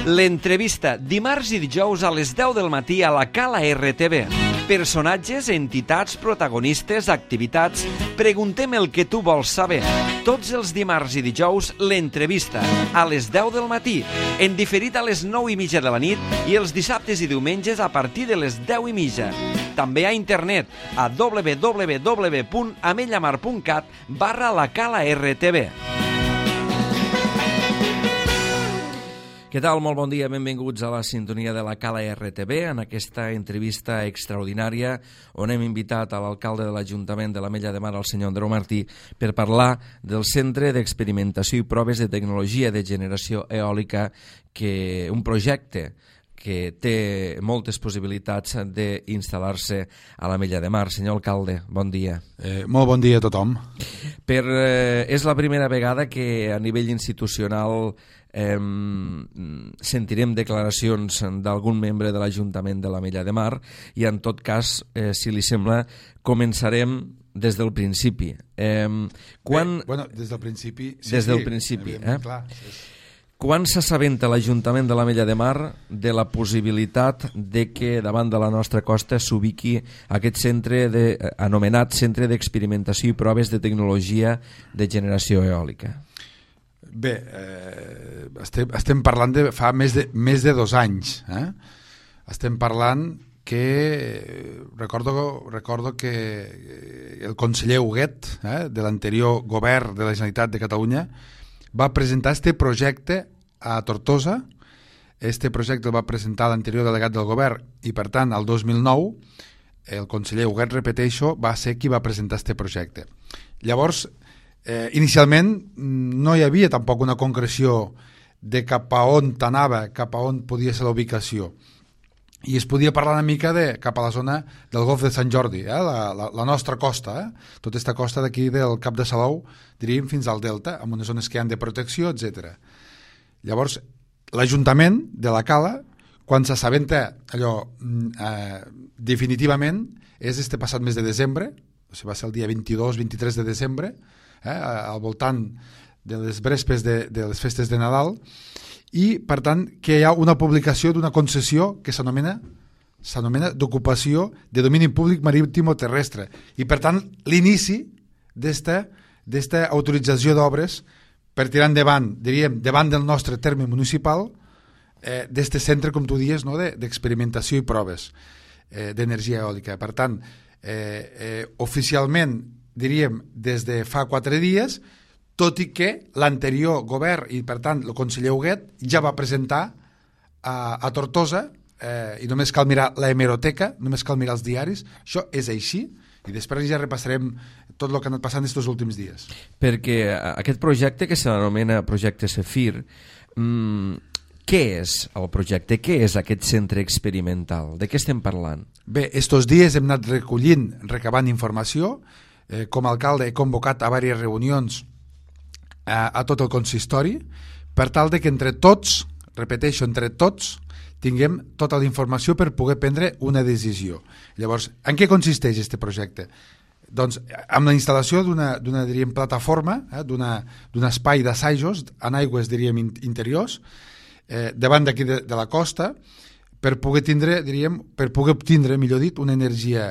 L'entrevista, dimarts i dijous a les 10 del matí a la Cala RTV. Personatges, entitats, protagonistes, activitats. Preguntem el que tu vols saber. Tots els dimarts i dijous, l'entrevista, a les 10 del matí, en diferit a les 9:30 de la nit i els dissabtes i diumenges a partir de les 10:30. També a internet a www.amellamar.cat/la Cala RTV. Què tal? Molt bon dia, benvinguts a la sintonia de la Cala RTV en aquesta entrevista extraordinària on hem invitat a l'alcalde de l'Ajuntament de l'Ametlla de Mar, el senyor Andreu Martí, per parlar del Centre d'Experimentació i Proves de Tecnologia de Generació Eòlica, un projecte que té moltes possibilitats d'instal·lar-se a l'Ametlla de Mar. Senyor alcalde, bon dia. Molt bon dia a tothom. És la primera vegada que a nivell institucional sentirem declaracions d'algun membre de l'Ajuntament de l'Ametlla de Mar i en tot cas, si li sembla, començarem des del principi. Des del principi... Des del principi, clar. Quan s'assabenta l'Ajuntament de l'Ametlla de Mar de la possibilitat de que davant de la nostra costa s'ubiqui aquest centre anomenat Centre d'Experimentació i Proves de Tecnologia de Generació Eòlica? Bé, estem parlant de fa més de 2 anys. Estem parlant que recordo que el conseller Huguet, de l'anterior govern de la Generalitat de Catalunya, va presentar este projecte a Tortosa. Este projecte el va presentar l'anterior delegat del govern i, per tant, el 2009 el conseller Huguet, repeteixo, va ser qui va presentar este projecte. Llavors, inicialment no hi havia tampoc una concreció de cap a on t'anava, cap a on podia ser la ubicació, i es podia parlar una mica de cap a la zona del Golf de Sant Jordi, la nostra costa, tota aquesta costa d'aquí del Cap de Salou, diríem fins al Delta, amb unes zones que hi han de protecció, etc. Llavors, l'Ajuntament de la Cala, quan s'assabenta allò definitivament, és este passat mes de desembre, o sigui, va ser el dia 22-23 de desembre, al voltant de les vespres de les festes de Nadal, i per tant que hi ha una publicació d'una concessió que s'anomena d'ocupació de domini públic marítim o terrestre, i per tant l'inici d'esta autorització d'obres per tirar endavant, diríem, davant del nostre terme municipal, d'este centre, com tu dius, no? d'experimentació i proves d'energia eòlica. Per tant, oficialment, diríem, des de fa 4 dies, tot i que l'anterior govern i, per tant, el conseller Huguet ja va presentar a Tortosa, i només cal mirar la hemeroteca, només cal mirar els diaris, això és així, i després ja repassarem tot el que ha anat passant aquests últims dies. Perquè aquest projecte, que s'anomena projecte Cefir, què és el projecte? Què és aquest centre experimental? De què estem parlant? Bé, estos dies hem anat recabant informació. Com a alcalde he convocat a diverses reunions a tot el consistori per tal de que entre tots, repeteixo, entre tots, tinguem tota la informació per poder prendre una decisió. Llavors, en què consisteix aquest projecte? Doncs amb la instal·lació d'una diríem, plataforma, d'un espai d'assajos en aigües, diríem, interiors, davant d'aquí de la costa, per poder obtindre, millor dit, una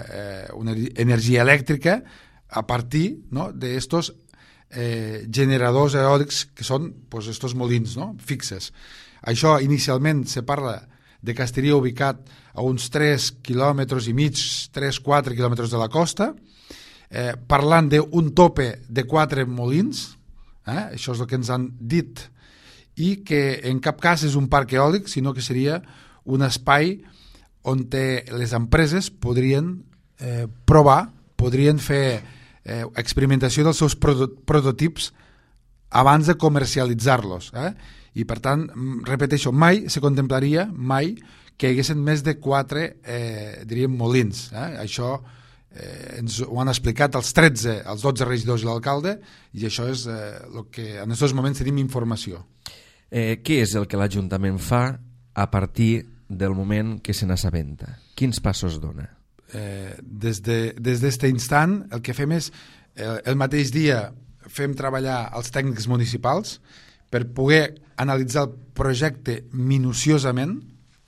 energia elèctrica a partir, no, d'estos generadors eòlics que són estos molins, no, fixes. Això inicialment se parla de que estaria ubicat a uns 3,5 quilòmetres, 3-4 quilòmetres de la costa, parlant d'un tope de 4 molins, això és el que ens han dit, i que en cap cas és un parc eòlic, sinó que seria un espai on les empreses podrien provar, podrien fer experimentació dels seus prototips abans de comercialitzar-los. I per tant, repeteixo, mai se contemplaria que hi haguessin més de 4 diríem molins. Això ens ho han explicat els 12 regidors i l'alcalde, i això és el que en aquests moments tenim informació. Què és el que l'Ajuntament fa a partir del moment que se n'assabenta? Quins passos dona? Des d'aquest instant el que fem és el mateix dia fem treballar els tècnics municipals per poder analitzar el projecte minuciosament,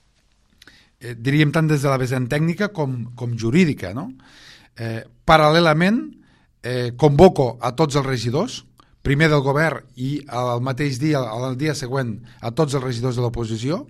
diríem tant des de la vessant tècnica com jurídica, no? Paral·lelament, convoco a tots els regidors, primer del govern i al mateix dia, al dia següent, a tots els regidors de l'oposició,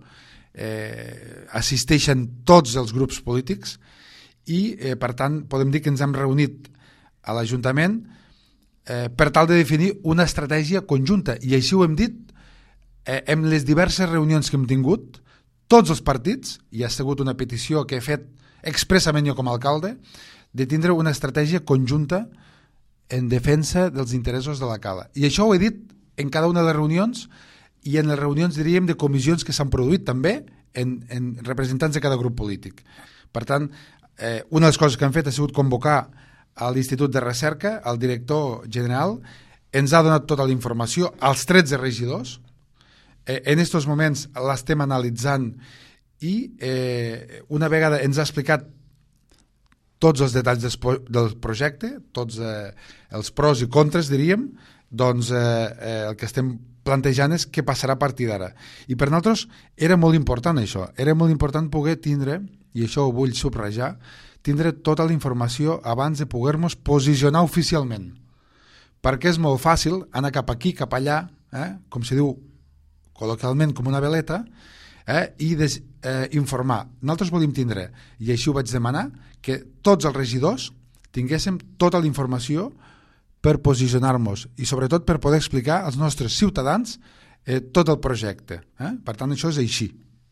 assisteixen tots els grups polítics i, per tant, podem dir que ens hem reunit a l'Ajuntament per tal de definir una estratègia conjunta, i així ho hem dit en les diverses reunions que hem tingut, tots els partits, i ha sigut una petició que he fet expressament jo com a alcalde, de tindre una estratègia conjunta en defensa dels interessos de la cala. I això ho he dit en cada una de les reunions i en les reunions, diríem, de comissions que s'han produït també en representants de cada grup polític. Per tant, una de les coses que han fet ha sigut convocar a l'Institut de Recerca, el director general, ens ha donat tota la informació als 13 regidors. En aquests moments l'estem analitzant i una vegada ens ha explicat tots els detalls del projecte, tots els pros i contres, diríem, doncs el que estem plantejant és què passarà a partir d'ara. I per nosaltres era molt important això, era molt important poder tindre, i això ho vull subratllar, tindre tota la informació abans de poder-nos posicionar oficialment. Perquè és molt fàcil anar cap aquí, cap allà, com se diu col·loquialment com una veleta, i informar. Nosaltres volem tindre, i així ho vaig demanar, que tots els regidors tinguéssim tota la informació per posicionar-nos i sobretot per poder explicar als nostres ciutadans tot el projecte. Per tant, això és així.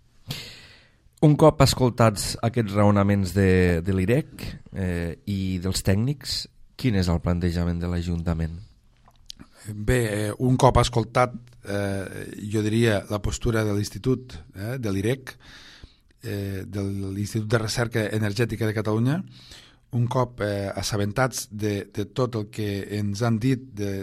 Un cop escoltats aquests raonaments de l'IREC i dels tècnics, quin és el plantejament de l'Ajuntament? Bé, un cop escoltat, jo diria, la postura de l'Institut de l'IREC, de l'Institut de Recerca Energètica de Catalunya, un cop assabentats de tot el que ens han dit, de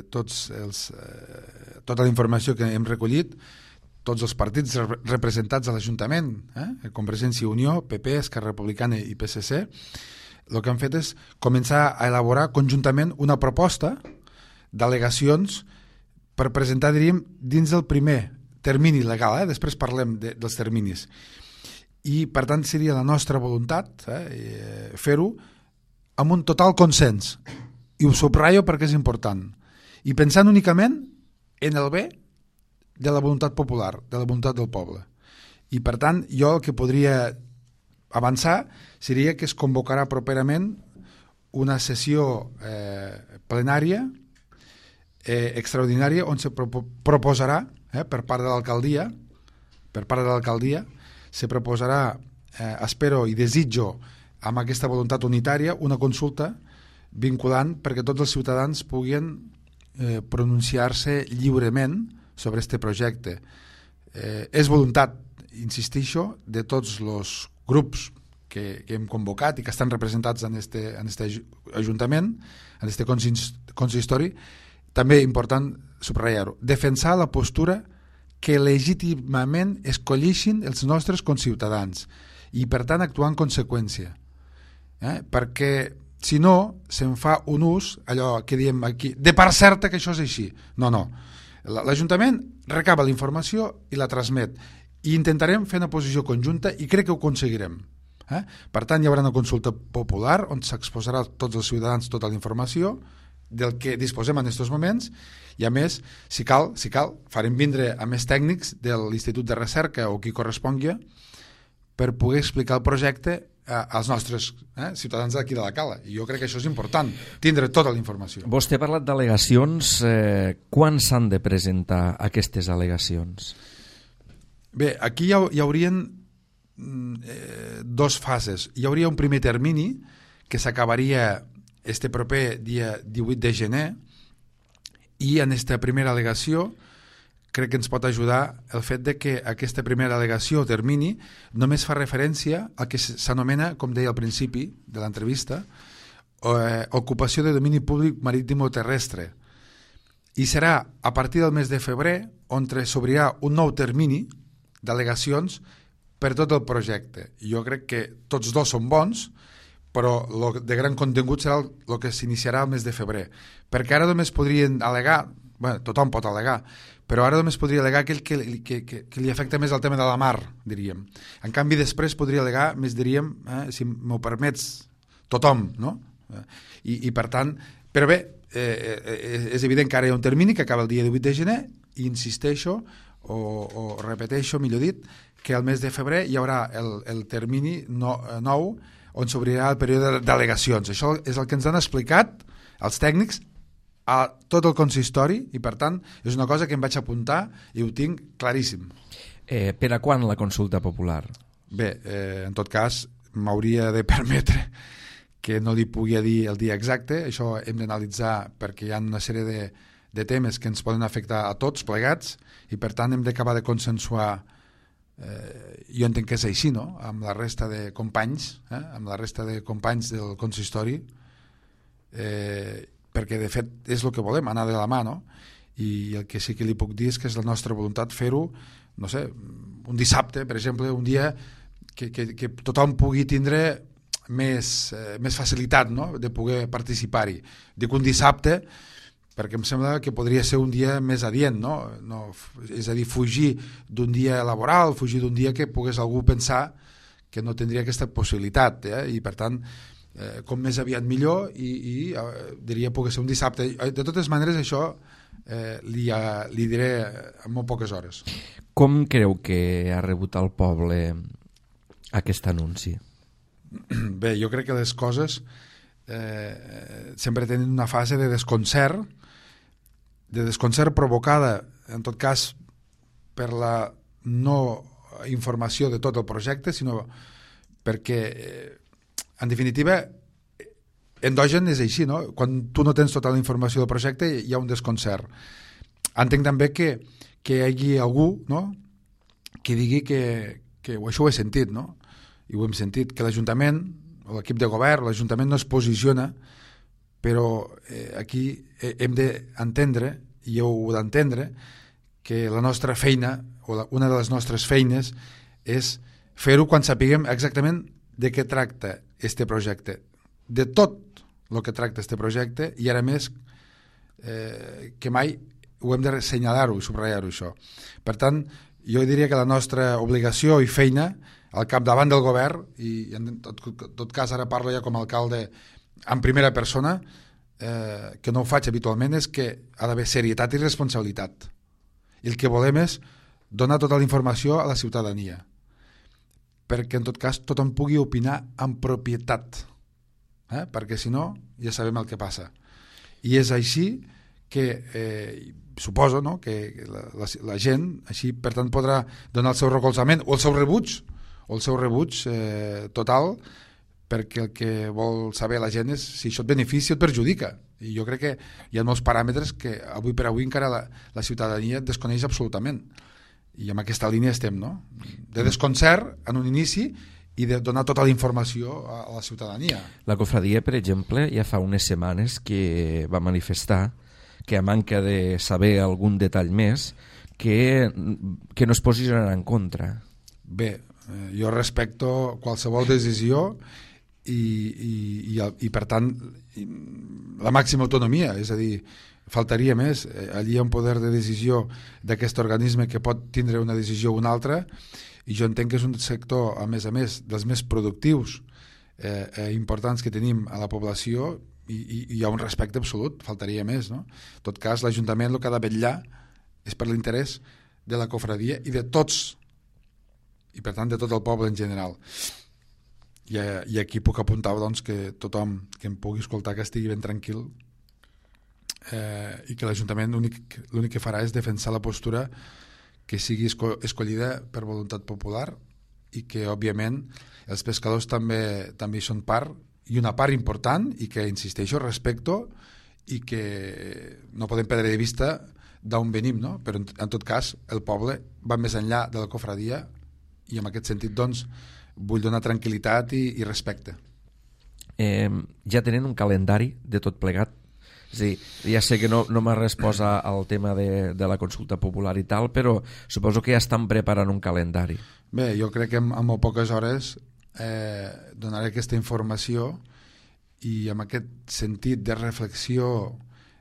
tota la informació que hem recollit, tots els partits representats a l'Ajuntament, Convergència i Unió, PP, Esquerra Republicana i PSC, el que han fet és començar a elaborar conjuntament una proposta d'al·legacions per presentar, diríem, dins del primer termini legal, després parlem dels terminis. I, per tant, seria la nostra voluntat fer-ho amb un total consens, i ho subratllo perquè és important, i pensant únicament en el bé de la voluntat popular, de la voluntat del poble. I per tant, jo el que podria avançar seria que es convocarà properament una sessió plenària extraordinària on se proposarà per part de l'alcaldia se proposarà, espero i desitjo amb aquesta voluntat unitària, una consulta vinculant perquè tots els ciutadans puguin pronunciar-se lliurement sobre aquest projecte. És voluntat, insistixo, de tots els grups que hem convocat i que estan representats en este Ajuntament, en este consistori. També important subratllar-ho, defensar la postura que legítimament escolleixin els nostres conciutadans i per tant actuar en conseqüència. Perquè si no se'n fa un ús, allò que diem aquí, de part certa que això és així. No. L'Ajuntament recaba la informació i la transmet i intentarem fer una posició conjunta i crec que ho aconseguirem. Per tant, hi haurà una consulta popular on s'exposarà a tots els ciutadans tota la informació del que disposem en aquests moments i a més, si cal, farem vindre a més tècnics de l'Institut de Recerca o qui correspongui per poder explicar el projecte als nostres ciutadans d'aquí de la Cala. I jo crec que això és important, tindre tota la informació. Vostè ha parlat d'al·legacions. Quan s'han de presentar aquestes al·legacions? Bé, aquí hi haurien dos fases. Hi hauria un primer termini que s'acabaria este proper dia 18 de gener i en aquesta primera al·legació crec que ens pot ajudar el fet de que aquesta primera al·legació o termini només fa referència al que s'anomena, com deia al principi de l'entrevista, ocupació de domini públic marítim o terrestre. I serà a partir del mes de febrer on s'obrirà un nou termini d'al·legacions per tot el projecte. Jo crec que tots dos són bons, però el de gran contingut serà el que s'iniciarà el mes de febrer. Perquè ara només podrien al·legar, Bueno, tothom pot al·legar, però ara només podria al·legar aquell que li afecta més el tema de la mar, diríem. En canvi, després podria al·legar més, diríem, si m'ho permets, tothom, no? I per tant, però bé, és evident que ara hi ha un termini que acaba el dia 18 de gener i insisteixo, o repeteixo, millor dit, que el mes de febrer hi haurà el termini nou on s'obrirà el període d'al·legacions. Això és el que ens han explicat els tècnics a tot el consistori i, per tant, és una cosa que em vaig apuntar i ho tinc claríssim. Per a quan la consulta popular? Bé, en tot cas, m'hauria de permetre que no li pugui dir el dia exacte. Això hem d'analitzar perquè hi ha una sèrie de temes que ens poden afectar a tots plegats i, per tant, hem d'acabar de consensuar, jo entenc que és així, no?, amb la resta de companys, amb la resta de companys del consistori, perquè de fet és el que volem, anar de la mà, no? I el que sí que li puc dir és que és la nostra voluntat fer-ho, no sé, un dissabte, per exemple, un dia que tothom pugui tindre més facilitat, no?, de poder participar-hi. Dic un dissabte perquè em sembla que podria ser un dia més adient, no? És a dir, fugir d'un dia laboral, fugir d'un dia que pogués algú pensar que no tindria aquesta possibilitat, i per tant, com més aviat millor, i diria poder ser un dissabte. De totes maneres, això li diré en molt poques hores. Com creu que ha rebut el poble aquest anunci? Bé, jo crec que les coses sempre tenen una fase de desconcert provocada, en tot cas, per la no informació de tot el projecte, sinó perquè, en definitiva, endogen és així, no? Quan tu no tens tota la informació del projecte hi ha un desconcert. Entenc també que hi hagi algú, no?, que digui que això ho he sentit, no?, i ho hem sentit, que l'Ajuntament o l'equip de govern, l'Ajuntament no es posiciona, però aquí hem d'entendre, i heu d'entendre, que la nostra feina, o una de les nostres feines, és fer-ho quan sapiguem exactament de què tracta este projecte, de tot el que tracta este projecte, i ara més que mai ho hem de assenyalar-ho i subratllar-ho, això. Per tant, jo diria que la nostra obligació i feina al capdavant del govern, i en tot cas ara parlo ja com a alcalde en primera persona, que no ho faig habitualment, és que ha d'haver serietat i responsabilitat. I el que volem és donar tota la informació a la ciutadania, perquè en tot cas tothom pugui opinar amb propietat, perquè si no ja sabem el que passa. I és així que suposo, no?, que la gent així per tant podrà donar el seu recolzament o el seu rebuig total, perquè el que vol saber la gent és si això et beneficia o et perjudica. I jo crec que hi ha molts paràmetres que avui per avui encara la ciutadania desconeix absolutament. I en aquesta línia estem, no?, de desconcert en un inici i de donar tota la informació a la ciutadania. La cofradia, per exemple, ja fa unes setmanes que va manifestar que a manca de saber algun detall més que no es posicionarà en contra. Bé, jo respecto qualsevol decisió i per tant la màxima autonomia, és a dir, faltaria més. Allí hi ha un poder de decisió d'aquest organisme que pot tindre una decisió o una altra, i jo entenc que és un sector, a més dels més productius importants que tenim a la població, i hi ha un respecte absolut, faltaria més, no? En tot cas, l'Ajuntament el que ha de vetllar és per l'interès de la cofradia i de tots, i per tant de tot el poble en general. I aquí puc apuntar, doncs, que tothom que em pugui escoltar que estigui ben tranquil, i que l'Ajuntament l'únic que farà és defensar la postura que sigui escollida per voluntat popular, i que òbviament els pescadors també hi són part, i una part important, i que insisteixo, respecto, i que no podem perdre de vista d'on venim, no? Però en tot cas el poble va més enllà de la cofradia, i en aquest sentit doncs vull donar tranquil·litat i respecte. Ja tenen un calendari de tot plegat? És a dir, ja sé que no m'ha respost al tema de la consulta popular i tal, però suposo que ja estan preparant un calendari. Bé, jo crec que en molt poques hores donaré aquesta informació, i amb aquest sentit de reflexió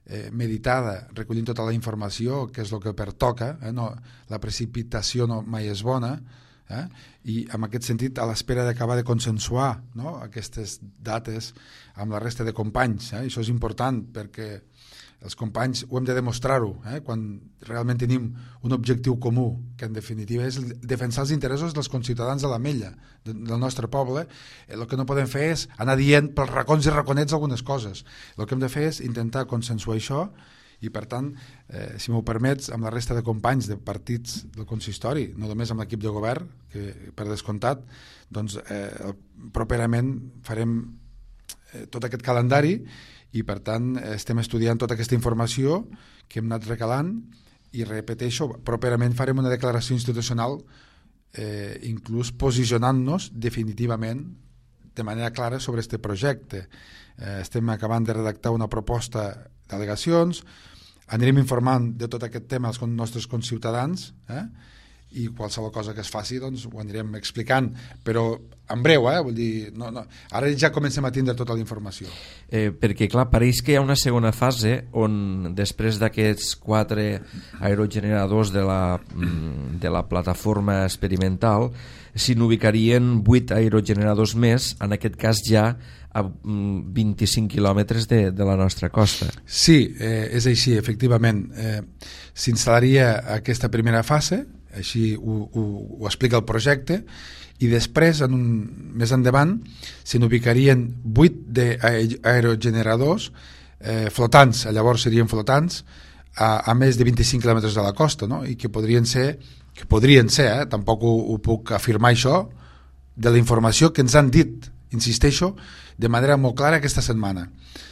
meditada, recollint tota la informació, que és el que pertoca, no, la precipitació mai és bona, i en aquest sentit a l'espera d'acabar de consensuar, no, aquestes dates amb la resta de companys, això és important perquè els companys ho hem de demostrar-ho, quan realment tenim un objectiu comú, que en definitiva és defensar els interessos dels conciutadans de l'Ametlla, del nostre poble. El que no podem fer és anar dient pels racons i raconets algunes coses. El que hem de fer és intentar consensuar això i, per tant, si m'ho permets, amb la resta de companys de partits del consistori, no només amb l'equip de govern, que per descomptat, doncs properament farem tot aquest calendari i, per tant, estem estudiant tota aquesta informació que hem anat recalant i, repeteixo, properament farem una declaració institucional inclús posicionant-nos definitivament de manera clara sobre aquest projecte. Estem acabant de redactar una proposta d'al·legacions, anirem informant de tot aquest tema als nostres conciutadans, i qualsevol cosa que es faci doncs ho anirem explicant, però en breu, vull dir, no. Ara ja comencem a tindre tota la informació. Perquè, clar, pareix que hi ha una segona fase on, després d'aquests 4 aerogeneradors de la plataforma experimental, s'hi n'ubicarien 8 aerogeneradors més, en aquest cas ja a 25 quilòmetres de la nostra costa. Sí, és així, efectivament. S'instal·laria aquesta primera fase, així ho explica el projecte, i després, més endavant, se n'ubicarien 8 aerogeneradors flotants, llavors serien flotants, a més de 25 quilòmetres de la costa, no? I que podrien ser, tampoc ho puc afirmar això, de la informació que ens han dit, insisteixo, de manera molt clara aquesta setmana,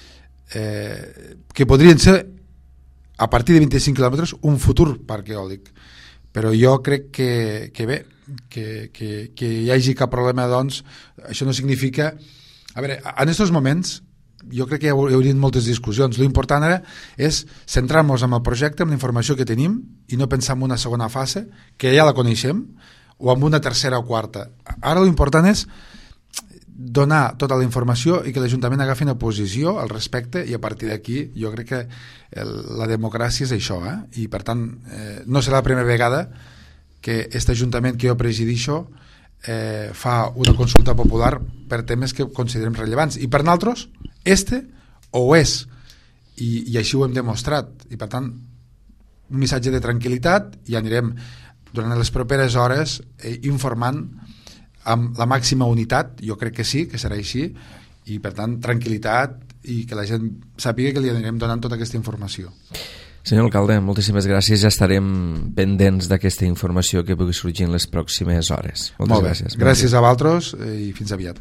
que podrien ser, a partir de 25 quilòmetres, un futur parc eòlic. Però jo crec que bé, que hi hagi cap problema, doncs, això no significa... A veure, en aquests moments, jo crec que hi haurien moltes discussions. L'important ara és centrar-nos en el projecte, en la informació que tenim, i no pensar en una segona fase, que ja la coneixem, o en una tercera o quarta. Ara l'important és donar tota la informació i que l'Ajuntament agafi una posició al respecte, i a partir d'aquí jo crec que la democràcia és això, i per tant no serà la primera vegada que aquest Ajuntament que jo presidixo fa una consulta popular per temes que considerem rellevants, i per nosaltres ho és, i així ho hem demostrat, i per tant un missatge de tranquil·litat, i anirem durant les properes hores informant amb la màxima unitat. Jo crec que sí, que serà així, i per tant tranquil·litat, i que la gent sàpiga que li anirem donant tota aquesta informació. Senyor alcalde, moltíssimes gràcies, ja estarem pendents d'aquesta informació que pugui sorgir en les pròximes hores. Moltes gràcies. Gràcies a vosaltres i fins aviat.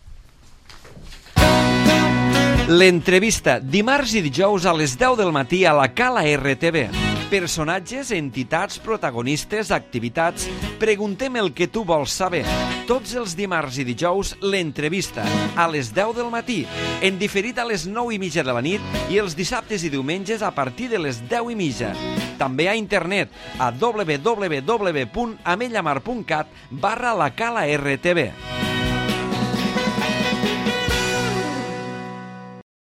L'entrevista, dimarts i dijous a les 10 del matí a la Cala RTV. Personatges, entitats, protagonistes, activitats... Preguntem el que tu vols saber. Tots els dimarts i dijous, l'entrevista, a les 10 del matí, en diferit a les 9:30 de la nit, i els dissabtes i diumenges a partir de les 10:30. També a internet a www.amellamar.cat/la Cala RTV.